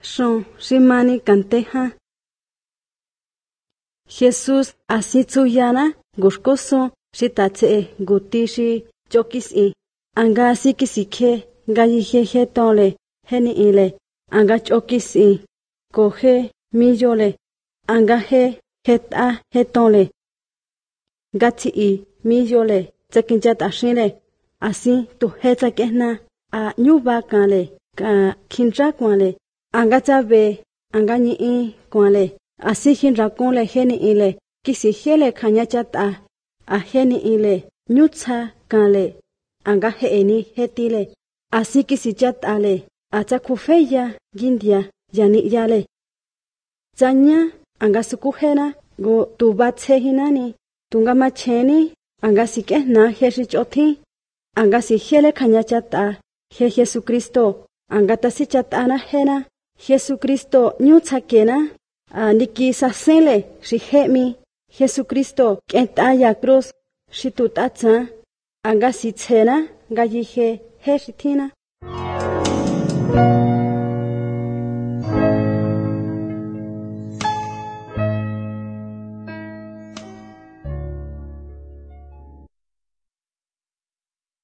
Son shimani canteja. Jesús así tsuyana gushkoso shitatse gutishi chokisi. Anga sikisike gayijeje tole heni ile. Anga chokisi coge millole. Anga heta hetole. Gati millole tsekinjata shile. Así tu heta kehna a nyuba kale ka kinja kwale. Anga chabe anga nyi kwale. Así hinra konle heni ile. Kisi hele kanya chata a heni ile. Nyutsa kale. Anga heeni hetile. Así kisi chatale. Acha kufeya gindia yani yale. Zanya anga sukujena go tubatse hinani. Tunga macheni anga sikehna heshi choti. Anga si hele kanya chata he Jesucristo. Anga tasi chatana hena. Jesucristo nyutsa kena. Niki sasele shihemi. Jesucristo kentaya cruz shitutatsa. Anga si tsena gayihe he shitina.